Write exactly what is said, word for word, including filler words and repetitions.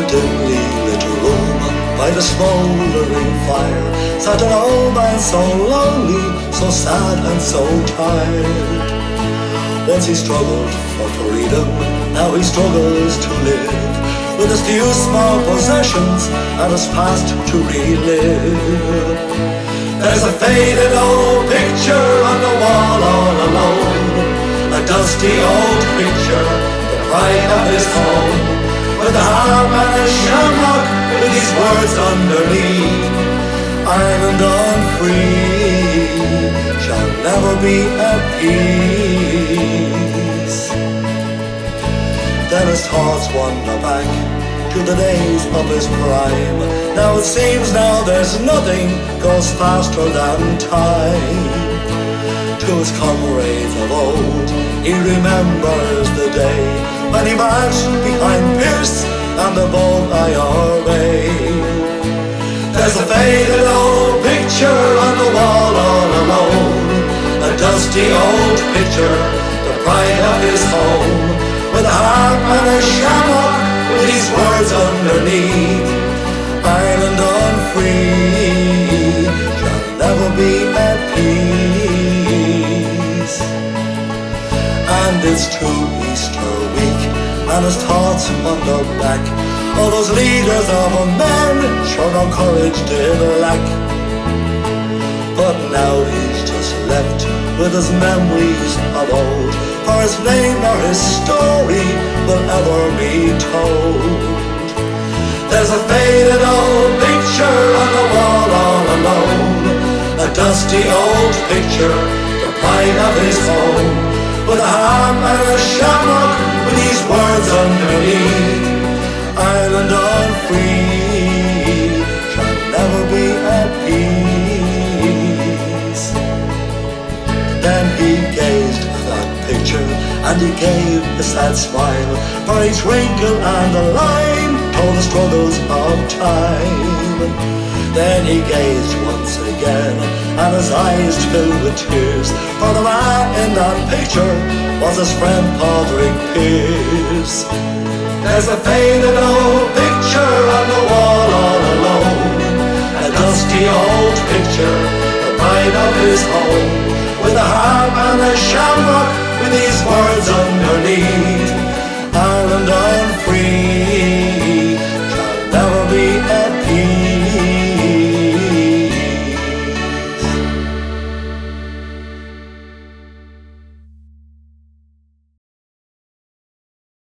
dimly lit room by the smouldering fire sat an old man so lonely, so sad and so tired. Once he struggled for freedom, now he struggles to live, with his few small possessions and his past to relive. There's a faded old picture on the wall all alone, a dusty old picture, the pride of his home, with a harp and a shamrock with these words underneath: Ireland unfree shall never be at peace. Then his thoughts wander back to the days of his prime. Now it seems now there's nothing goes faster than time. To his comrades of old, he remembers the day when he marched behind Pearse and the bold I R A. There's a faded old picture on the wall all alone, a dusty old picture, the pride of his home, with a harp and a shamrock with these words underneath: Ireland unfree shall never be at peace. And it's true Easter week, and his thoughts wander back. All those leaders of a man sure no courage did lack. But now he's just left with his memories of old, for his name nor his story will ever be told. There's a faded old picture on the wall all alone, a dusty old picture, the pride of his home, with a harp and a shamrock with these words underneath: Ireland unfree shall never be at peace. Then he gazed at that picture and he gave a sad smile, for each wrinkle and a line told the struggles of time. Then he gazed once again and his eyes filled with tears, for the man in that picture was his friend Padraig Pearse. There's a faded old picture on the wall all alone, a dusty old picture, the pride of his home, with a harp and a shamrock with these words on